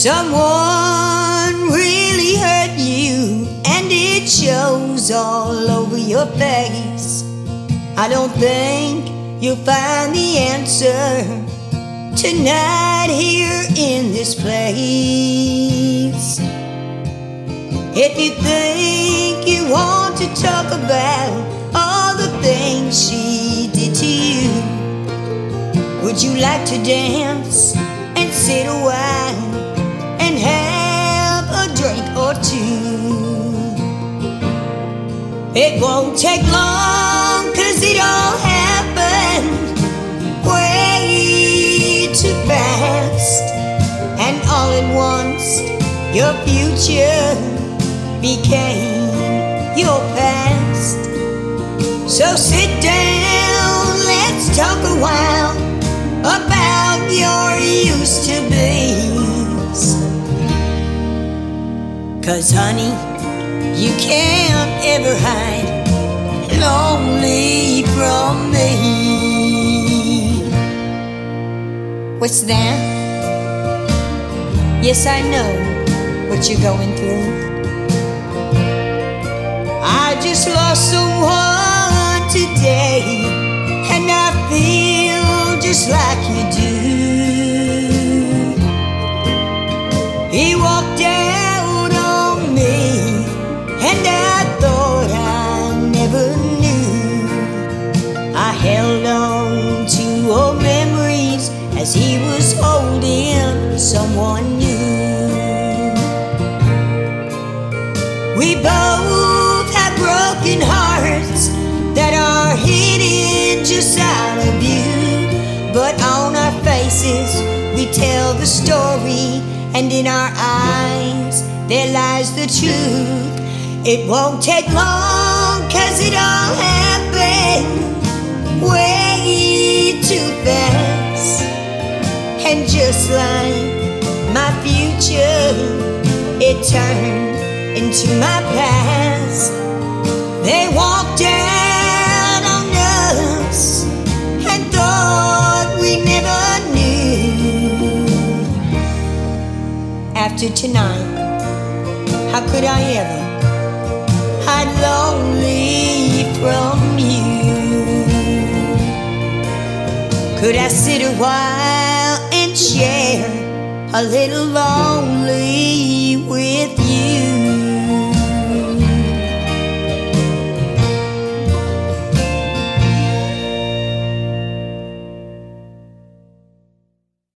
Someone really hurt you, and it shows all over your face. I don't think you'll find the answer tonight here in this place. If you think you want to talk about all the things she did to you, would you like to dance and sit a while and have a drink or two? It won't take long, 'cause it all happened way too fast, and all at once your future became your past. So sit down, let's talk a while about your used to be's. 'Cause honey, you can't ever hide lonely from me. What's that? Yes, I know what you're going through. I just lost someone today, and I feel just like you do. He walked out on me, and I thought I never knew. I held on to old memories as he was holding someone new. We both have broken hearts that are hidden just out of view, but on our faces we tell the story, and in our eyes there lies the truth. It won't take long, 'cause it all happened way too fast, and just like my future, it turned into my past. They walked out on us and thought we never knew. After tonight, how could I ever hide lonely from you? Could I sit a while and share a little lonely with you?